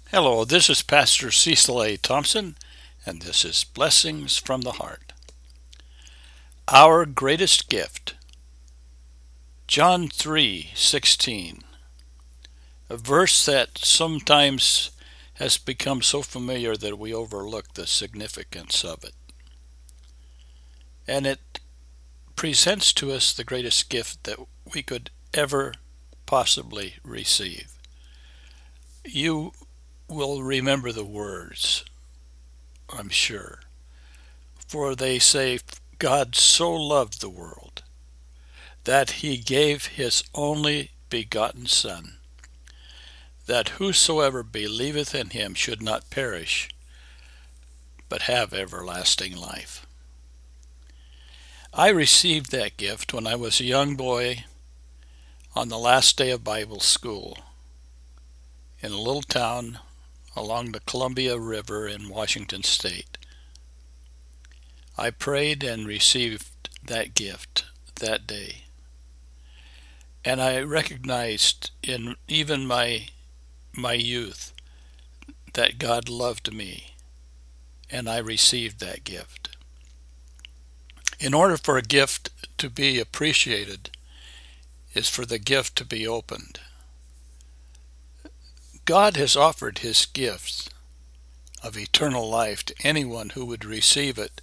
Hello, this is Pastor Cecil A. Thompson, and this is Blessings from the Heart. Our greatest gift. John 3:16, a verse that sometimes has become so familiar that we overlook the significance of it. And it presents to us the greatest gift that we could ever possibly receive. You will remember the words, I'm sure. For they say, God so loved the world that he gave his only begotten Son, that whosoever believeth in him should not perish, but have everlasting life. I received that gift when I was a young boy on the last day of Bible school in a little town along the Columbia River in Washington State. I prayed and received that gift that day. And I recognized in even my youth that God loved me, and I received that gift. In order for a gift to be appreciated is for the gift to be opened. God has offered his gifts of eternal life to anyone who would receive it,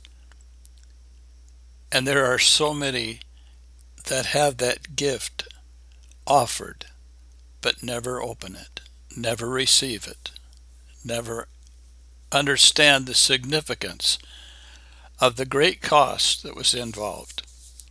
and there are so many that have that gift offered but never open it, never receive it, never understand the significance of the great cost that was involved.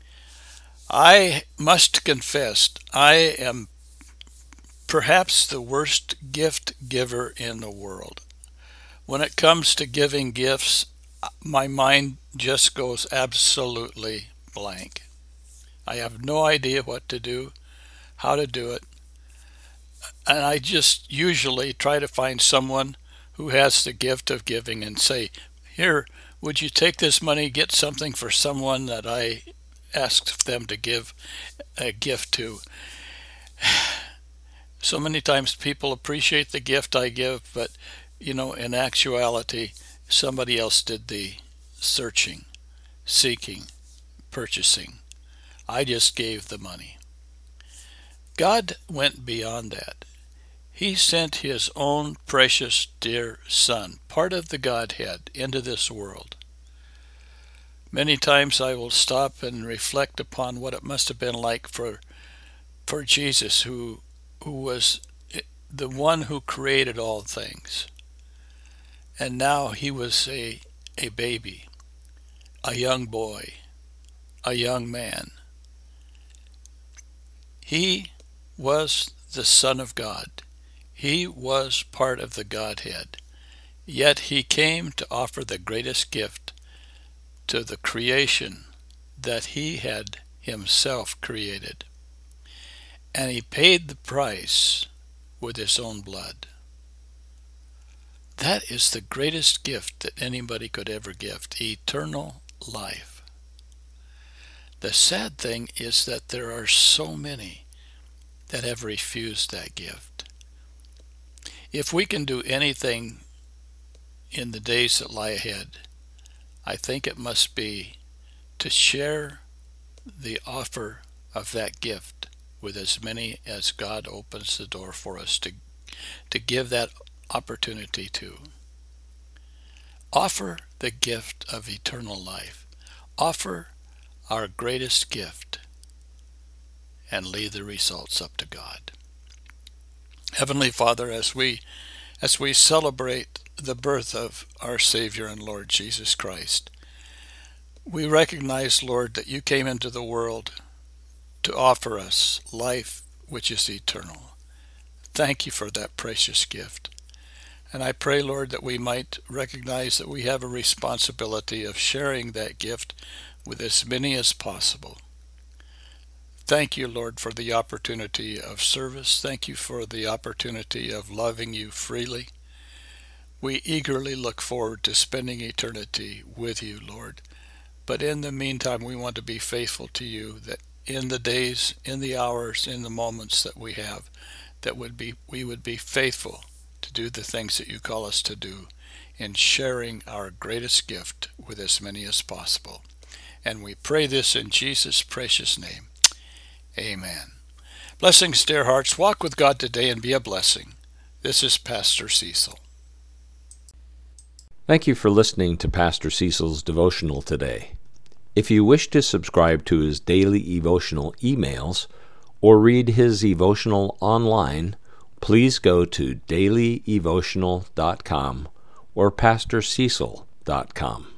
I must confess, I am perhaps the worst gift giver in the world. When it comes to giving gifts, my mind just goes absolutely blank. I have no idea what to do, how to do it, and I just usually try to find someone who has the gift of giving and say, here, would you take this money, get something for someone that I asked them to give a gift to. So many times people appreciate the gift I give, but in actuality, somebody else did the searching, seeking, purchasing. I just gave the money. God went beyond that. He sent his own precious dear Son, part of the Godhead, into this world. Many times I will stop and reflect upon what it must have been like for Jesus, who was the one who created all things. And now he was a baby, a young boy, a young man. He was the Son of God. He was part of the Godhead. Yet he came to offer the greatest gift to the creation that he had himself created. And he paid the price with his own blood. That is the greatest gift that anybody could ever give, eternal life. The sad thing is that there are so many that have refused that gift. If we can do anything in the days that lie ahead, I think it must be to share the offer of that gift with as many as God opens the door for us to give that opportunity to. Offer the gift of eternal life. Offer our greatest gift and leave the results up to God. Heavenly Father, as we celebrate the birth of our Savior and Lord Jesus Christ, we recognize, Lord, that you came into the world to offer us life which is eternal. Thank you for that precious gift. And I pray, Lord, that we might recognize that we have a responsibility of sharing that gift with as many as possible. Thank you, Lord, for the opportunity of service. Thank you for the opportunity of loving you freely. We eagerly look forward to spending eternity with you, Lord. But in the meantime, we want to be faithful to you, that in the days, in the hours, in the moments that we have, we would be faithful to do the things that you call us to do in sharing our greatest gift with as many as possible. And we pray this in Jesus' precious name. Amen. Blessings, dear hearts. Walk with God today and be a blessing. This is Pastor Cecil. Thank you for listening to Pastor Cecil's devotional today. If you wish to subscribe to his daily devotional emails or read his devotional online, please go to dailydevotional.com or pastorcecil.com.